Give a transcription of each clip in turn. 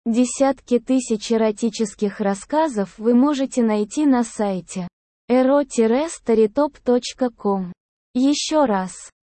Десятки тысяч эротических рассказов вы можете найти на сайте ero-storytop.com. Еще раз,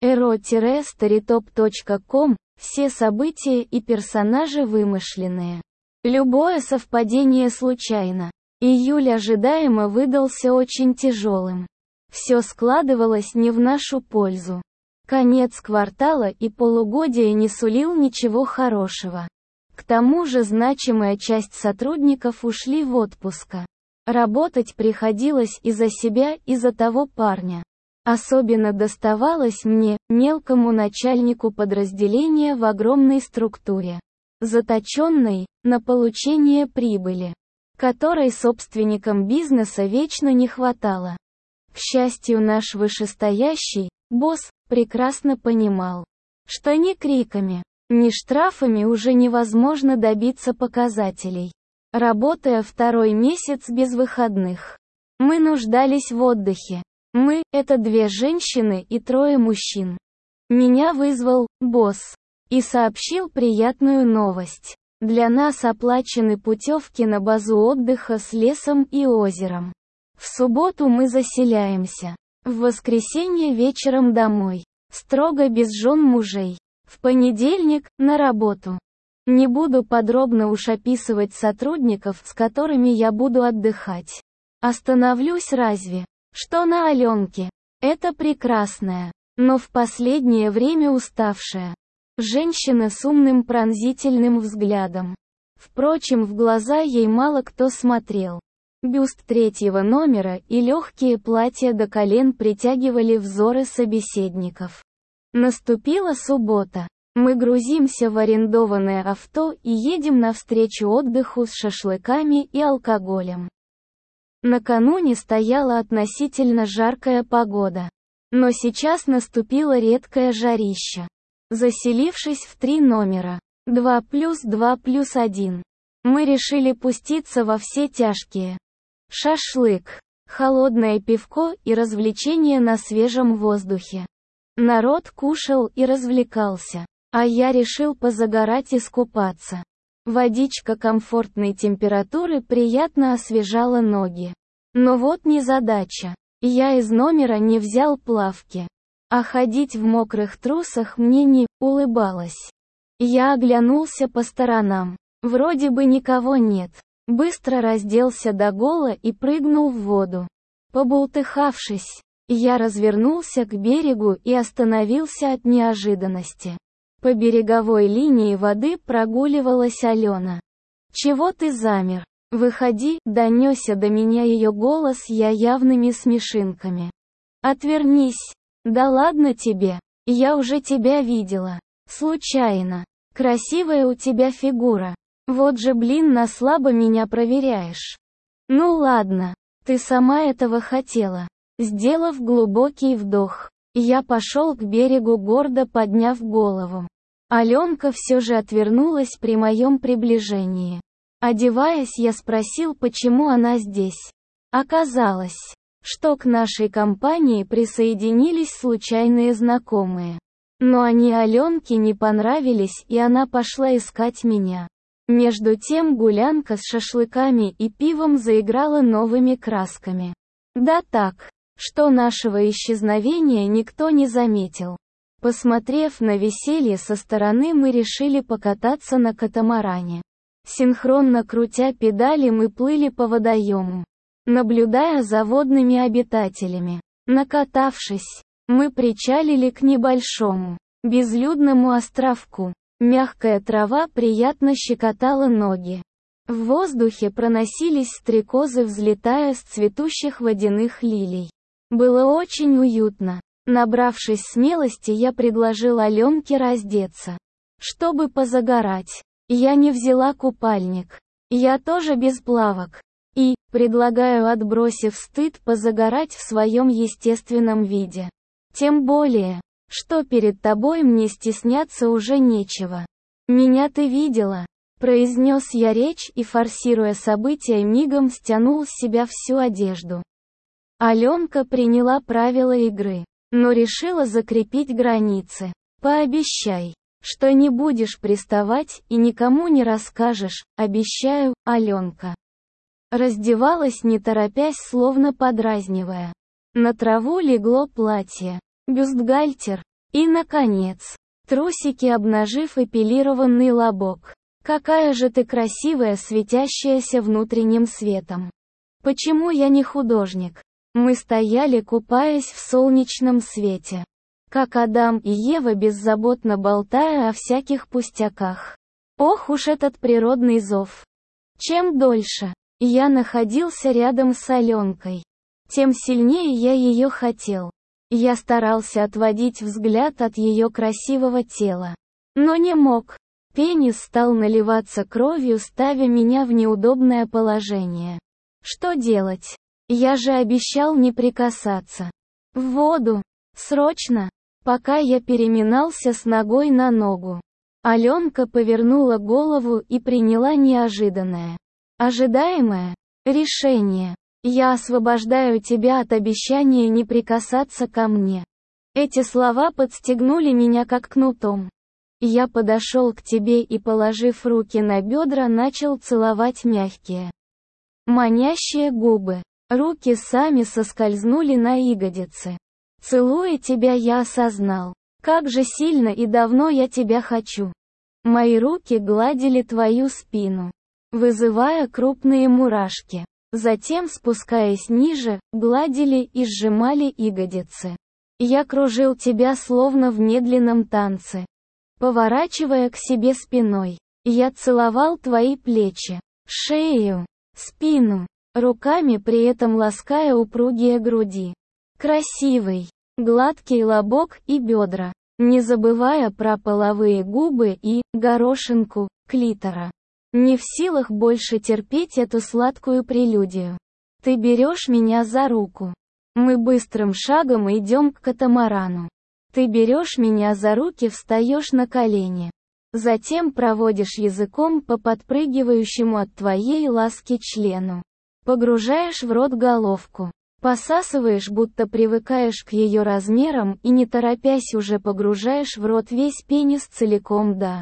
ero-storytop.com, все события и персонажи вымышленные. Любое совпадение случайно. Июль ожидаемо выдался очень тяжелым. Все складывалось не в нашу пользу. Конец квартала и полугодия не сулил ничего хорошего. К тому же значимая часть сотрудников ушли в отпуск. Работать приходилось и за себя, и за того парня. Особенно доставалось мне, мелкому начальнику подразделения в огромной структуре, заточенной на получение прибыли, которой собственникам бизнеса вечно не хватало. К счастью, наш вышестоящий, босс, прекрасно понимал, что ни криками, ни штрафами уже невозможно добиться показателей. Работая второй месяц без выходных, мы нуждались в отдыхе. Мы – это 2 женщины и 3 мужчин. Меня вызвал босс и сообщил приятную новость. Для нас оплачены путевки на базу отдыха с лесом и озером. В субботу мы заселяемся. В воскресенье вечером домой. Строго без жен мужей. В понедельник – на работу. Не буду подробно уж описывать сотрудников, с которыми я буду отдыхать. Остановлюсь разве что на Аленке. Это прекрасная, но в последнее время уставшая женщина с умным пронзительным взглядом. Впрочем, в глаза ей мало кто смотрел. Бюст 3-го номера и легкие платья до колен притягивали взоры собеседников. Наступила суббота. Мы грузимся в арендованное авто и едем навстречу отдыху с шашлыками и алкоголем. Накануне стояла относительно жаркая погода. Но сейчас наступило редкое жарище. Заселившись в 3 номера, 2+2+1, мы решили пуститься во все тяжкие. Шашлык, холодное пивко и развлечения на свежем воздухе. Народ кушал и развлекался, а я решил позагорать и искупаться. Водичка комфортной температуры приятно освежала ноги. Но вот незадача. Я из номера не взял плавки. А ходить в мокрых трусах мне не улыбалось. Я оглянулся по сторонам. Вроде бы никого нет. Быстро разделся догола и прыгнул в воду. Побултыхавшись, я развернулся к берегу и остановился от неожиданности. По береговой линии воды прогуливалась Алена. «Чего ты замер? Выходи», — донесся до меня ее голос я явными смешинками. «Отвернись». «Да ладно тебе. Я уже тебя видела. Случайно. Красивая у тебя фигура. Вот же блин, на слабо меня проверяешь». «Ну ладно. Ты сама этого хотела». Сделав глубокий вдох, я пошел к берегу, гордо подняв голову. Аленка все же отвернулась при моем приближении. Одеваясь, я спросил, почему она здесь. Оказалось, что к нашей компании присоединились случайные знакомые. Но они Аленке не понравились, и она пошла искать меня. Между тем гулянка с шашлыками и пивом заиграла новыми красками. Да так, что нашего исчезновения никто не заметил. Посмотрев на веселье со стороны, мы решили покататься на катамаране. Синхронно крутя педали, мы плыли по водоему, наблюдая за водными обитателями. Накатавшись, мы причалили к небольшому, безлюдному островку. Мягкая трава приятно щекотала ноги. В воздухе проносились стрекозы, взлетая с цветущих водяных лилий. Было очень уютно. Набравшись смелости, я предложил Аленке раздеться, чтобы позагорать. Я не взяла купальник. Я тоже без плавок. И, предлагаю, отбросив стыд, позагорать в своем естественном виде. Тем более, что перед тобой мне стесняться уже нечего. Меня ты видела, произнес я речь и, форсируя события, мигом стянул с себя всю одежду. Аленка приняла правила игры, но решила закрепить границы. Пообещай, что не будешь приставать и никому не расскажешь, обещаю, Аленка. Раздевалась не торопясь, словно подразнивая. На траву легло платье, бюстгальтер и, наконец, трусики, обнажив эпилированный лобок. Какая же ты красивая, светящаяся внутренним светом. Почему я не художник? Мы стояли, купаясь в солнечном свете. Как Адам и Ева, беззаботно болтая о всяких пустяках. Ох уж этот природный зов. Чем дольше я находился рядом с Аленкой, тем сильнее я ее хотел. Я старался отводить взгляд от ее красивого тела, но не мог. Пенис стал наливаться кровью, ставя меня в неудобное положение. Что делать? Я же обещал не прикасаться. В воду. Срочно. Пока я переминался с ногой на ногу, Аленка повернула голову и приняла неожиданное, ожидаемое решение. Я освобождаю тебя от обещания не прикасаться ко мне. Эти слова подстегнули меня как кнутом. Я подошел к тебе и, положив руки на бедра, начал целовать мягкие, манящие губы. Руки сами соскользнули на ягодицы. Целуя тебя, я осознал, как же сильно и давно я тебя хочу. Мои руки гладили твою спину, вызывая крупные мурашки. Затем, спускаясь ниже, гладили и сжимали ягодицы. Я кружил тебя словно в медленном танце. Поворачивая к себе спиной, я целовал твои плечи, шею, спину, руками при этом лаская упругие груди. Красивый, гладкий лобок и бедра, не забывая про половые губы и горошинку клитора. Не в силах больше терпеть эту сладкую прелюдию. Ты берешь меня за руку. Мы быстрым шагом идем к катамарану. Ты берешь меня за руки, встаешь на колени. Затем проводишь языком по подпрыгивающему от твоей ласки члену. Погружаешь в рот головку. Посасываешь, будто привыкаешь к ее размерам, и не торопясь уже погружаешь в рот весь пенис целиком до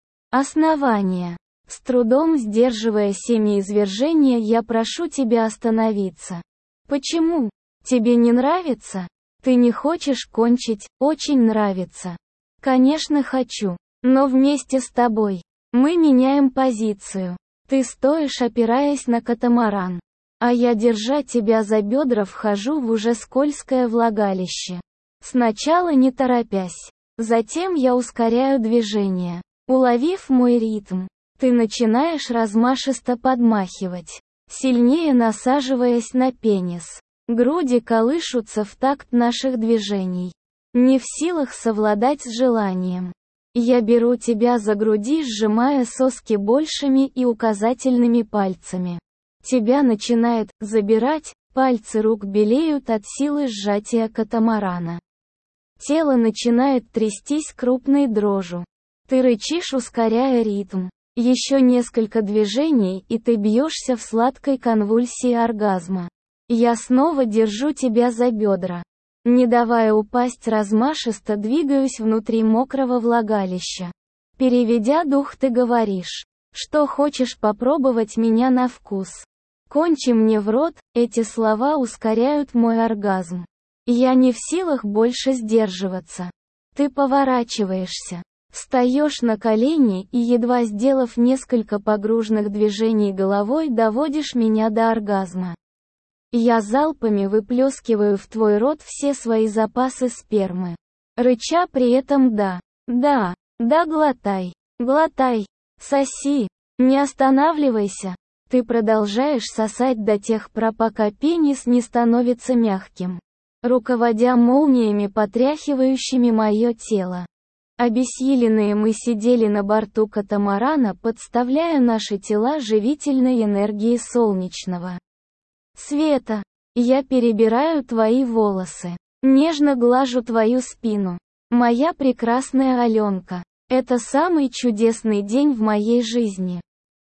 основания. С трудом сдерживая семяизвержение, я прошу тебя остановиться. Почему? Тебе не нравится? Ты не хочешь кончить? Очень нравится. Конечно, хочу. Но вместе с тобой. Мы меняем позицию. Ты стоишь, опираясь на катамаран. А я, держа тебя за бедра, вхожу в уже скользкое влагалище. Сначала не торопясь. Затем я ускоряю движение. Уловив мой ритм, ты начинаешь размашисто подмахивать, сильнее насаживаясь на пенис. Груди колышутся в такт наших движений. Не в силах совладать с желанием. Я беру тебя за груди, сжимая соски большими и указательными пальцами. Тебя начинает забирать, пальцы рук белеют от силы сжатия катамарана. Тело начинает трястись крупной дрожью. Ты рычишь, ускоряя ритм. Еще несколько движений, и ты бьешься в сладкой конвульсии оргазма. Я снова держу тебя за бедра. Не давая упасть, размашисто двигаюсь внутри мокрого влагалища. Переведя дух, ты говоришь, что хочешь попробовать меня на вкус. Кончи мне в рот, эти слова ускоряют мой оргазм. Я не в силах больше сдерживаться. Ты поворачиваешься, встаешь на колени и, едва сделав несколько погружных движений головой, доводишь меня до оргазма. Я залпами выплескиваю в твой рот все свои запасы спермы. Рыча при этом да, глотай, соси, не останавливайся. Ты продолжаешь сосать до тех пор, пока пенис не становится мягким, руководя молниями, потряхивающими мое тело. Обессиленные мы сидели на борту катамарана, подставляя наши тела живительной энергии солнечного света. Я перебираю твои волосы, нежно глажу твою спину. Моя прекрасная Аленка, это самый чудесный день в моей жизни.